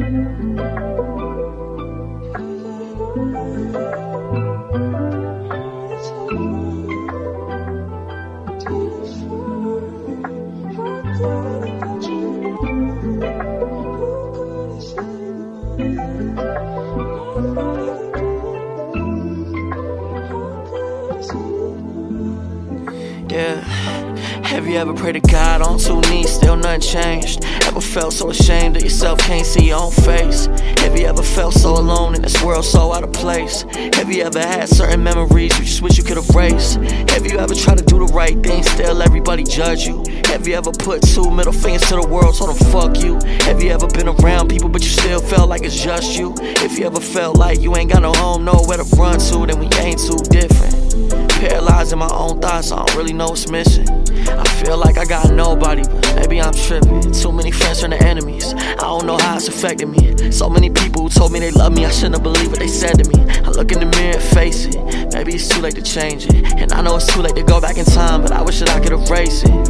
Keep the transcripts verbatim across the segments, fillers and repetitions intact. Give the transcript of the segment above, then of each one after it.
Yeah. Have you ever prayed to God on two knees, still nothing changed? Ever felt so ashamed of yourself, can't see your own face? Have you ever felt so alone in this world, so out of place? Have you ever had certain memories you just wish you could erase? Have you ever tried to do the right thing, still everybody judge you? Have you ever put two middle fingers to the world, told them fuck you? Have you ever been around people but you still felt like it's just you? If you ever felt like you ain't got no home, nowhere to run to, then we ain't too different. Paralyzed in my own thoughts, I don't really know what's missing. I feel like I got nobody, but maybe I'm tripping. Too many friends turn to enemies, I don't know how it's affected me. So many people who told me they love me, I shouldn't have believed what they said to me. I look in the mirror and face it, maybe it's too late to change it. And I know it's too late to go back in time, but I wish that I could erase it.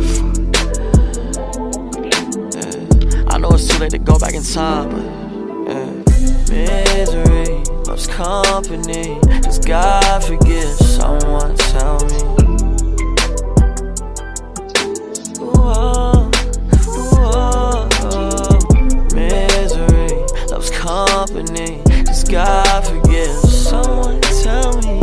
Yeah. I know it's too late to go back in time, but yeah. Misery loves company, does God forgive? Someone tell me. Whoa, whoa, whoa. Misery loves company, does God forgive? Someone tell me.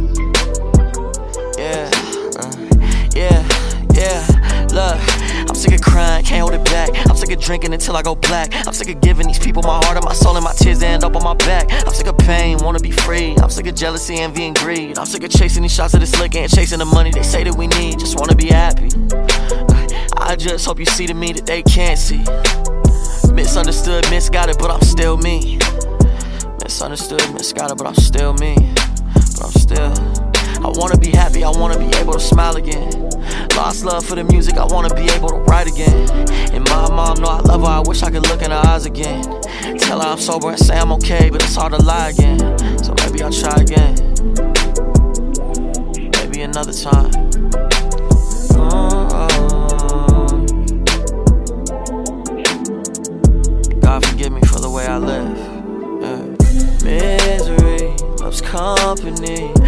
Yeah, uh, yeah, yeah. Look, I'm sick of crying, can't hold it back. I'm sick of drinking until I go black. I'm sick of giving these people my heart and my soul, and my tears end up on my back. I'm sick of pain, wanna be free. I'm sick of jealousy, envy, and greed. I'm sick of chasing these shots of this liquor and chasing the money they say that we need. Just wanna be happy. I just hope you see the me that they can't see. Misunderstood, misguided, but I'm still me. Misunderstood, misguided, but I'm still me. But I'm still. I wanna be happy, I wanna be able to smile again. Lost love for the music, I wanna be able to write again. And my mom know I love her, I wish I could look in her eyes again. Tell her I'm sober and say I'm okay, but it's hard to lie again. So maybe I'll try again. Maybe another time. Oh, oh. God forgive me for the way I live. Yeah. Misery loves company,